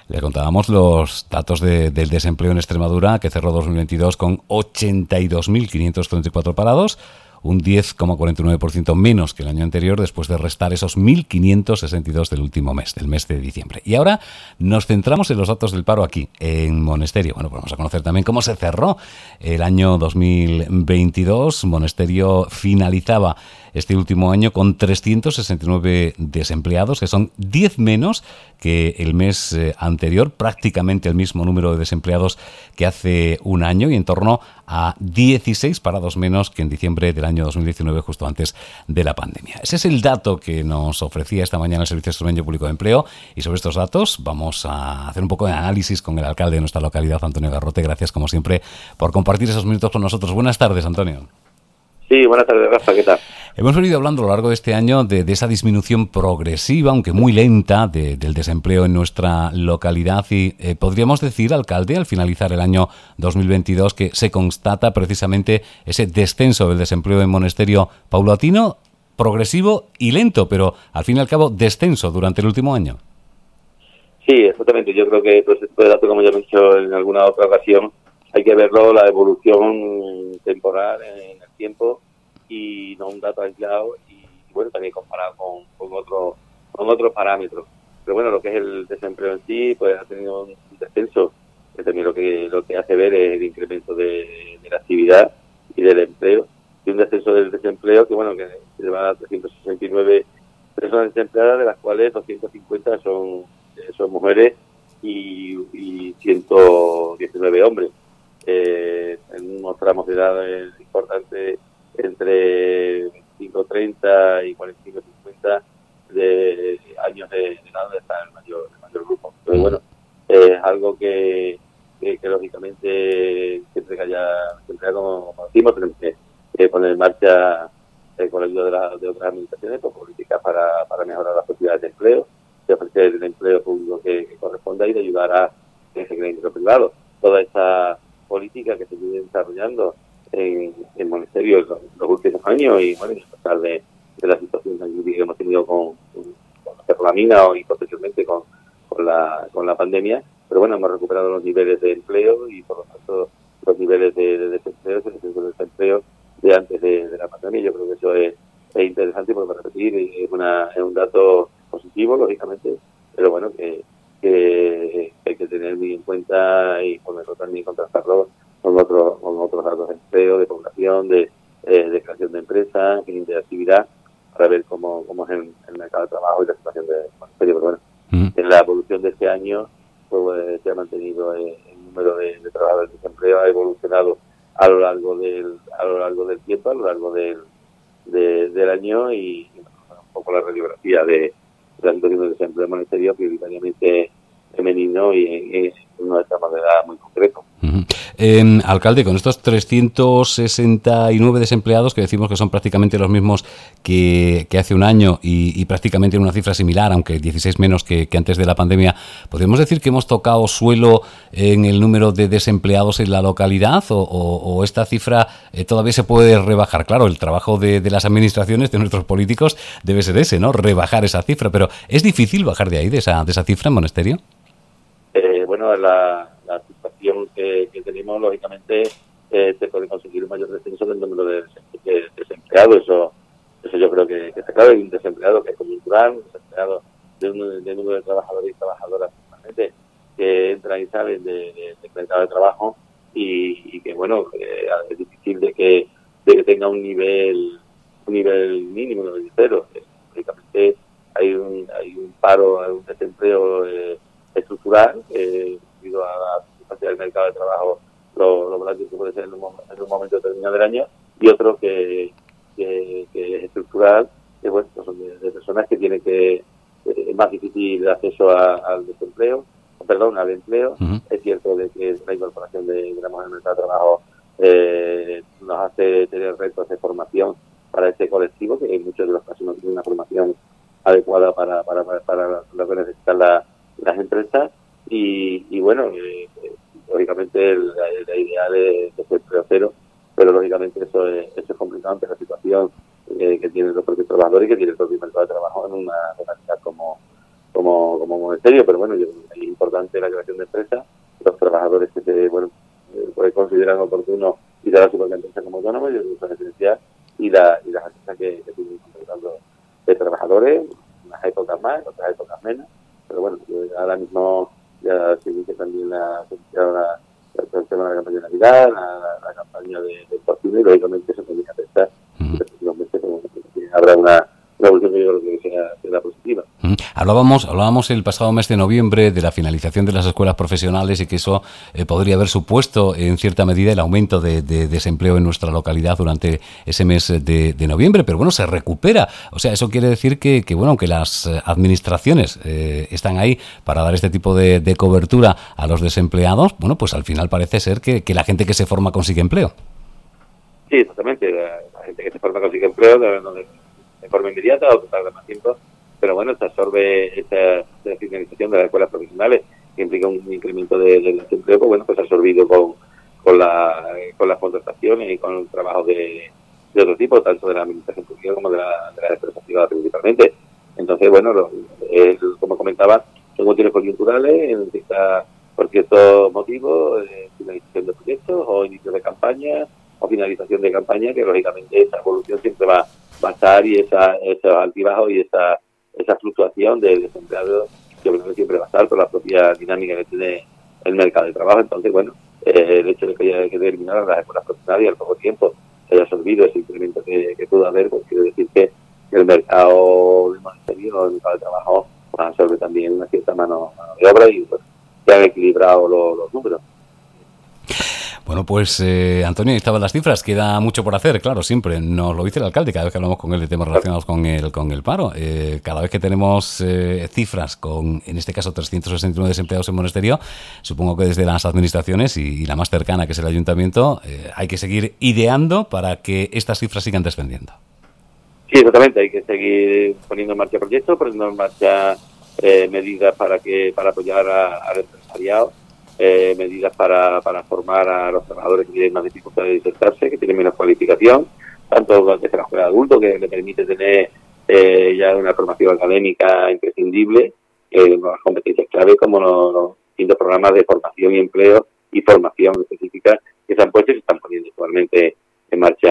Le contábamos los datos del desempleo en Extremadura, que cerró 2022 con 82.534 parados, un 10,49% menos que el año anterior, después de restar esos 1.562 del último mes, del mes de diciembre. Y ahora nos centramos en los datos del paro aquí, en Monesterio. Bueno, pues vamos a conocer también cómo se cerró el año 2022. Monesterio finalizaba este último año con 369 desempleados, que son 10 menos que el mes anterior, prácticamente el mismo número de desempleados que hace un año y en torno a 16 parados menos que en diciembre del año 2019, justo antes de la pandemia. Ese es el dato que nos ofrecía esta mañana el Servicio Extremeño Público de Empleo, y sobre estos datos vamos a hacer un poco de análisis con el alcalde de nuestra localidad, Antonio Garrote. Gracias, como siempre, por compartir esos minutos con nosotros. Buenas tardes, Antonio. Sí, buenas tardes, Rafa, ¿qué tal? Hemos venido hablando a lo largo de este año de esa disminución progresiva, aunque muy lenta, del desempleo en nuestra localidad y podríamos decir, alcalde, al finalizar el año 2022, que se constata precisamente ese descenso del desempleo en Monesterio paulatino, progresivo y lento, pero al fin y al cabo descenso durante el último año. Sí, exactamente. Yo creo que pues, este dato, como ya he dicho en alguna otra ocasión, hay que verlo, la evolución temporal en el tiempo y no un dato aislado y bueno, también comparado con otros parámetros. Pero bueno, lo que es el desempleo en sí, pues ha tenido un descenso, que también lo que hace ver es el incremento de la actividad y del empleo, y un descenso del desempleo que bueno, que se lleva a 369 personas desempleadas, de las cuales 250 son mujeres y 119 hombres. En unos tramos de edad importantes entre 25-30 y 45-50 de años de edad, donde está el mayor grupo. Entonces, bueno, es algo que lógicamente siempre que haya como decimos, tenemos que poner en marcha con la ayuda de otras administraciones con políticas para mejorar las posibilidades de empleo, de ofrecer el empleo público que corresponda y de ayudar a que se cree empleo privado. Toda esta política que se viene desarrollando en Monesterio en los últimos años y bueno, a pesar de la situación que hemos tenido con la mina y posteriormente con la pandemia, pero bueno, hemos recuperado los niveles de empleo y por lo tanto los niveles de desempleo, de antes de la pandemia. Yo creo que eso es interesante, porque para repetir es un dato positivo, lógicamente, pero bueno, que hay que tener muy en cuenta y ponerlo también, contrastarlo con otros datos de empleo, de población, de creación de empresas, de actividad, para ver cómo es el mercado de trabajo y la situación de Monesterio. Pero bueno, en la evolución de este año pues se ha mantenido el número de trabajadores de desempleo, ha evolucionado a lo largo del tiempo, a lo largo del año, y un poco la radiografía de la situación del desempleo de Monesterio, prioritariamente femenino y es una etapa de edad muy concreto. Alcalde, con estos 369 desempleados, que decimos que son prácticamente los mismos que hace un año y prácticamente en una cifra similar, aunque 16 menos que antes de la pandemia, ¿podemos decir que hemos tocado suelo en el número de desempleados en la localidad o esta cifra todavía se puede rebajar? Claro, el trabajo de las administraciones, de nuestros políticos, debe ser ese, ¿no? Rebajar esa cifra, pero ¿es difícil bajar de ahí, de esa cifra en Monesterio? Bueno, la situación que tenemos, lógicamente, se puede conseguir un mayor descenso del número de desempleados. Eso yo creo que está claro. Hay un desempleado que es coyuntural, un desempleado de número de trabajadores y trabajadoras permanentes que entran y salen del mercado de trabajo y que, bueno, es difícil de que tenga un nivel mínimo, un nivel cero. Lógicamente, hay un paro, hay un desempleo estructural debido a la circunstancia del mercado de trabajo, lo volátil que puede ser en un momento determinado del año, y otro que es estructural, que bueno, son de personas que tienen es más difícil el acceso al empleo. Uh-huh. Es cierto de que la incorporación de la mujer en el mercado de trabajo nos hace tener retos de formación para este colectivo, que en muchos de los casos no tiene una formación adecuada para lo que necesitan las empresas, y bueno, lógicamente la ideal es ser empleo cero, pero lógicamente eso es complicado ante la situación que tienen los propios trabajadores y que tiene el propio mercado de trabajo en una realidad como Monesterio. Pero bueno, bueno, es importante la creación de empresas, los trabajadores que pues consideran oportuno y dar a su propia empresa como autónomos, yo creo que son esencial, y las empresas que tienen contratando de trabajadores, unas épocas más, otras épocas menos, pero bueno, ahora mismo ya se inicia también el tema de la campaña de Navidad, la campaña de cocina, y lógicamente eso también afecta que habrá una evolución que yo creo que será positiva. Hablábamos el pasado mes de noviembre de la finalización de las escuelas profesionales y que eso podría haber supuesto en cierta medida el aumento de desempleo en nuestra localidad durante ese mes de noviembre, pero bueno, se recupera. O sea, eso quiere decir que bueno, aunque las administraciones están ahí para dar este tipo de cobertura a los desempleados, bueno, pues al final parece ser que la gente que se forma consigue empleo. Sí, exactamente. La gente que se forma consigue empleo de forma inmediata o que tarda más tiempo, pero bueno, se absorbe esa finalización de las escuelas profesionales, que implica un incremento del desempleo, pues bueno, pues absorbido con las contrataciones y con el trabajo de otro tipo, tanto de la administración pública como de las empresas privadas principalmente. Entonces, bueno, como comentaba, son motivos conjunturales, en el que está por ciertos motivos, finalización de proyectos o inicio de campaña o finalización de campaña, que lógicamente esa evolución siempre va a estar, y esos altibajos y esa fluctuación del desempleado siempre va a estar por la propia dinámica que tiene el mercado de trabajo. Entonces, bueno, el hecho de que haya que terminar las escuelas profesionales y al poco tiempo haya absorbido ese incremento que pudo haber, pues quiere decir que el mercado de monetario, el mercado de trabajo, pues absorbe también una cierta mano de obra y pues se han equilibrado los números. Bueno, pues Antonio, ahí estaban las cifras. Queda mucho por hacer, claro, siempre. Nos lo dice el alcalde cada vez que hablamos con él de temas relacionados con el paro. Cada vez que tenemos cifras con, en este caso, 369 desempleados en Monesterio, supongo que desde las administraciones y la más cercana, que es el ayuntamiento, hay que seguir ideando para que estas cifras sigan descendiendo. Sí, exactamente. Hay que seguir poniendo en marcha proyectos, poniendo en marcha medidas para apoyar al empresariado. Medidas para formar a los trabajadores que tienen más dificultades de insertarse, que tienen menos cualificación, tanto desde la escuela de adultos, que le permite tener ya una formación académica imprescindible, las competencias clave, como los distintos programas de formación y empleo y formación específica que se han puesto y se están poniendo actualmente en marcha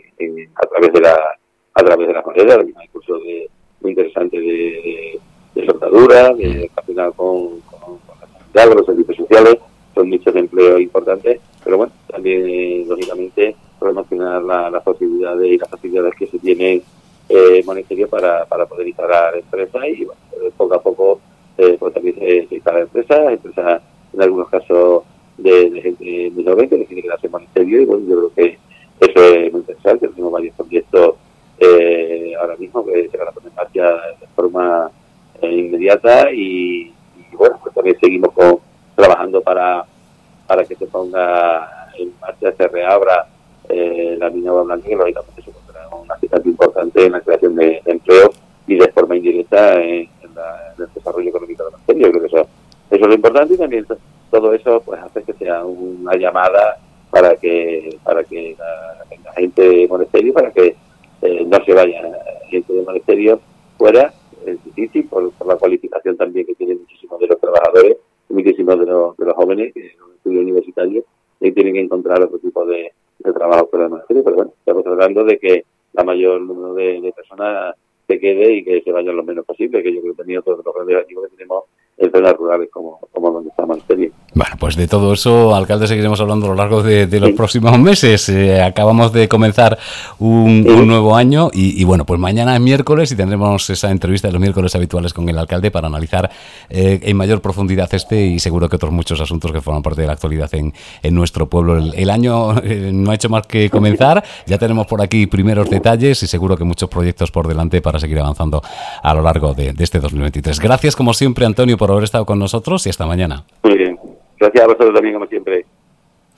a través de las maneras. Hay cursos muy interesantes de soldadura, relacionado con los servicios sociales, son nichos de empleo importantes, pero bueno, también lógicamente promocionar las posibilidades y las facilidades que se tienen en Monesterio para poder instalar empresas y bueno, poco a poco pues también se instalan empresas en algunos casos de gente muy joven que decide quedarse en Monesterio, y bueno, yo creo que eso es muy interesante. Tenemos varios proyectos ahora mismo que se van a poner en marcha de forma inmediata y bueno, pues también seguimos trabajando para que se ponga en marcha, se reabra la mina Blanca, que lógicamente se encontrará un aspecto importante en la creación de empleo y de forma indirecta en el desarrollo económico de la Monesterio. Yo creo que eso es lo importante, y también todo eso pues hace que sea una llamada para que la gente de Monesterio, para que no se vaya gente de Monesterio fuera. Es difícil por la cualificación también que tienen muchísimos de los trabajadores, muchísimos de los jóvenes que en los estudios universitarios y tienen que encontrar otro tipo de trabajo fuera del Monesterio. Pero bueno, estamos tratando de que la mayor número de personas se quede y que se vayan lo menos posible, que yo creo que he tenido todos los grandes activos que tenemos en zonas rurales como donde está Monesterio. Bueno, pues de todo eso, alcalde, seguiremos hablando a lo largo de los próximos meses. Acabamos de comenzar un nuevo año y bueno, pues mañana es miércoles y tendremos esa entrevista de los miércoles habituales con el alcalde para analizar en mayor profundidad y seguro que otros muchos asuntos que forman parte de la actualidad en nuestro pueblo. El año no ha hecho más que comenzar, ya tenemos por aquí primeros detalles y seguro que muchos proyectos por delante para seguir avanzando a lo largo de este 2023. Gracias como siempre, Antonio, por haber estado con nosotros y hasta mañana. Muy bien. Gracias a vosotros también, como siempre.